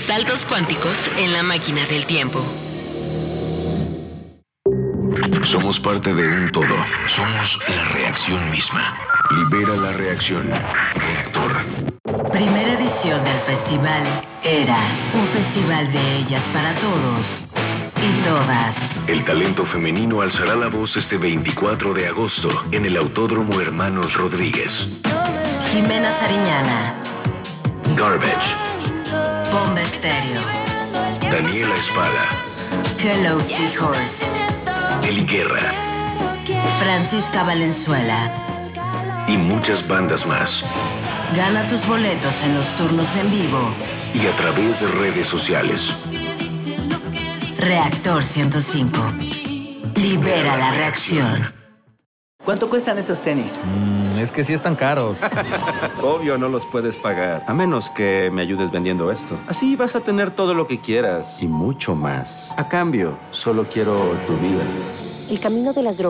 Saltos cuánticos en la máquina del tiempo. Somos parte de un todo. Somos la reacción misma. Libera la reacción. Reactor. Primera edición del festival Era. Un festival de ellas para todos y todas. El talento femenino alzará la voz este 24 de agosto en el Autódromo Hermanos Rodríguez. Jimena Sariñana. Garbage. Bomba Estéreo. Daniela Espada. Hello Seahorse. Eli Guerra. Francisca Valenzuela. Y muchas bandas más. Gana tus boletos en los turnos en vivo. Y a través de redes sociales. Reactor 105. Libera la reacción. ¿Cuánto cuestan esos tenis? Es que sí están caros. Obvio no los puedes pagar, a menos que me ayudes vendiendo esto. Así vas a tener todo lo que quieras y mucho más. A cambio, solo quiero tu vida. El camino de las drogas